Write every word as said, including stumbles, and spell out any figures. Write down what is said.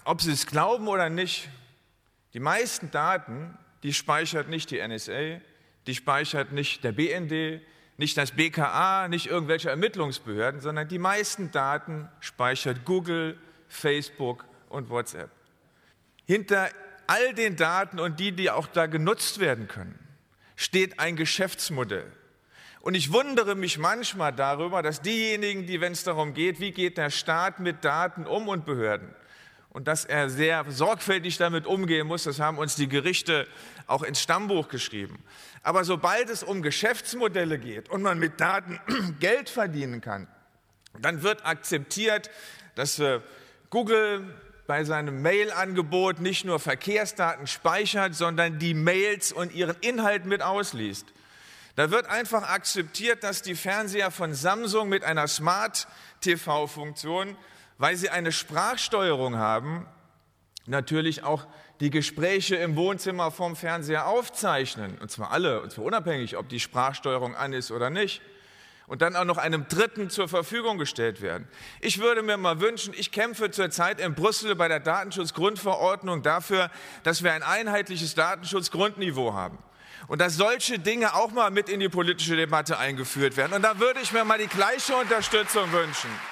Ob Sie es glauben oder nicht, die meisten Daten, die speichert nicht die N S A, die speichert nicht der B N D, nicht das B K A, nicht irgendwelche Ermittlungsbehörden, sondern die meisten Daten speichert Google, Facebook und WhatsApp. Hinter all den Daten und die, die auch da genutzt werden können, steht ein Geschäftsmodell. Und ich wundere mich manchmal darüber, dass diejenigen, die, wenn es darum geht, wie geht der Staat mit Daten um und Behörden, und dass er sehr sorgfältig damit umgehen muss, das haben uns die Gerichte auch ins Stammbuch geschrieben. Aber sobald es um Geschäftsmodelle geht und man mit Daten Geld verdienen kann, dann wird akzeptiert, dass äh, Google bei seinem Mail-Angebot nicht nur Verkehrsdaten speichert, sondern die Mails und ihren Inhalt mit ausliest. Da wird einfach akzeptiert, dass die Fernseher von Samsung mit einer Smart-T V-Funktion, weil sie eine Sprachsteuerung haben, natürlich auch die Gespräche im Wohnzimmer vom Fernseher aufzeichnen. Und zwar alle, und zwar unabhängig, ob die Sprachsteuerung an ist oder nicht. Und dann auch noch einem Dritten zur Verfügung gestellt werden. Ich würde mir mal wünschen, ich kämpfe zurzeit in Brüssel bei der Datenschutzgrundverordnung dafür, dass wir ein einheitliches Datenschutzgrundniveau haben. Und dass solche Dinge auch mal mit in die politische Debatte eingeführt werden. Und da würde ich mir mal die gleiche Unterstützung wünschen.